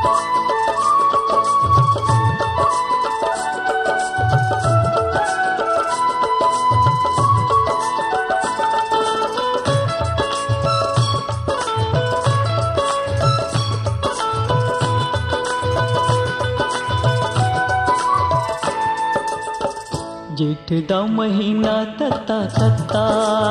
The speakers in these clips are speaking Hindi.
जेठ दा महीना तत्ता तत्ता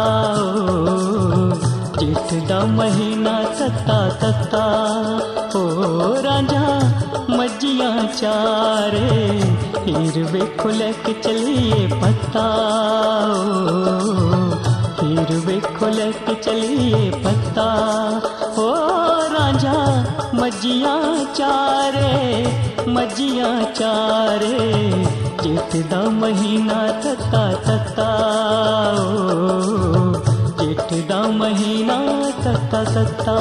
जेठ दा महीना तत्ता तत्ता ओ रांझा मज्जियां चारे हीर वेखो लेके चलिए पत्ता हीर वेखो लेके चलिए पत्ता ओ रांझा मज्जियां चारे जेठ दा महीना तत्ता तत्ता जेठ दा महीना तत्ता तत्ता।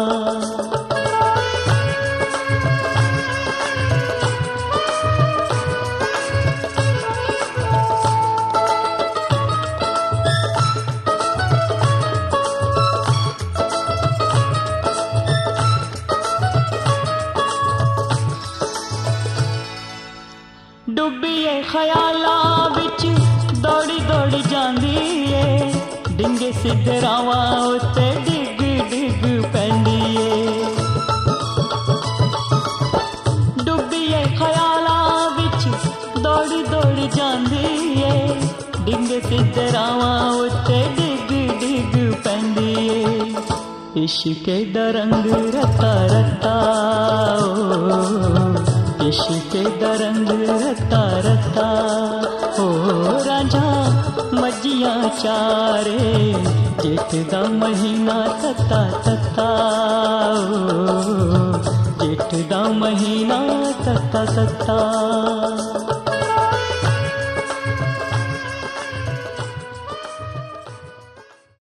डुब्बीए ख्याला विच दौड़ी दौड़ी जांदी ए डिंगे सिद्धरावा उत्ते डिग डिग पैंदी ए डुब्बीए ख्याला विच दौड़ी दौड़ी जांदी ए डिंगे सिद्धरावा उत्ते डिग डिग पैंदी ए इश्के दा रंग रता रता इश्के दा रंग रता रता ओ रांझा मज्जियां चारे जेठ दा महीना तत्ता तत्ता जेठ दा महीना तत्ता तत्ता।